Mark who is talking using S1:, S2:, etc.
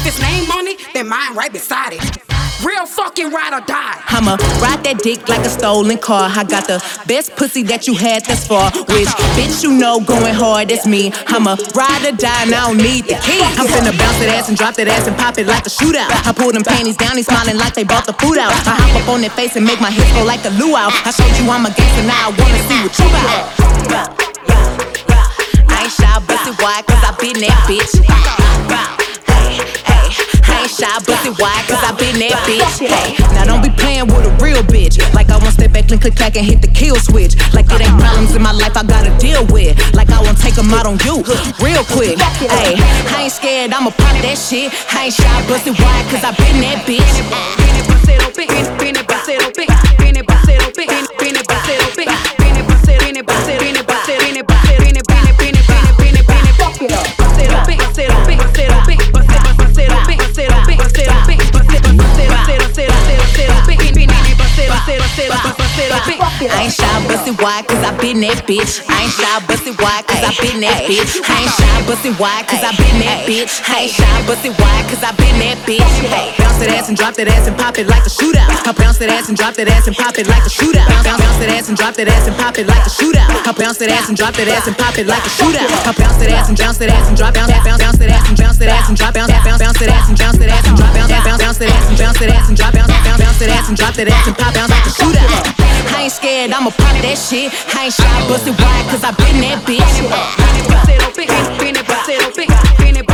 S1: his name on it, then mine right beside it. Real fucking ride or die.
S2: I'ma ride that dick like a stolen car. I got the best pussy that you had thus far. Which bitch you know going hard, that's me. I'ma ride or die and I don't need the key. I'm finna bounce that ass and drop that ass and pop it like a shootout. I pull them panties down, they smiling like they bought the food out. I hop up on their face and make my hips go like a luau. I showed you I'm a gangster, now I wanna see what you got. I ain't shy, busted wide, cause I been that bitch. I ain't shy, busted wide, cause I been that bitch. Hey, now don't be playing with a real bitch. Like I won't step back and click back and hit the kill switch. Like it ain't problems in my life I gotta deal with. Like I won't take them out on you, real quick. Hey, I ain't scared, I'ma pop that shit. I ain't shy, busted wide, cause I been that bitch. I ain't shy, busted wide, cause I been that bitch. I ain't shy, busted wide, cause I been that bitch. I ain't shy, busted wide, cause I been that bitch. I ain't shy, busted wide, cause I been that bitch. Bounce that ass and drop that ass and pop it like a shootout. I bounce that ass and drop that ass and pop it like a shootout. Bounce that ass and drop that ass and pop it like a shootout. I bounce that ass and drop that ass and pop it like a shootout. I bounce that ass and bounce that ass and drop bounce that ass and bounce that ass and drop bounce that ass and bounce that ass and drop bounce that ass and bounce that ass and drop bounce that ass and drop that ass and pop bounce like a shootout. I ain't scared, I'ma pop that shit. I ain't shy, busted wide, cause I been that bitch.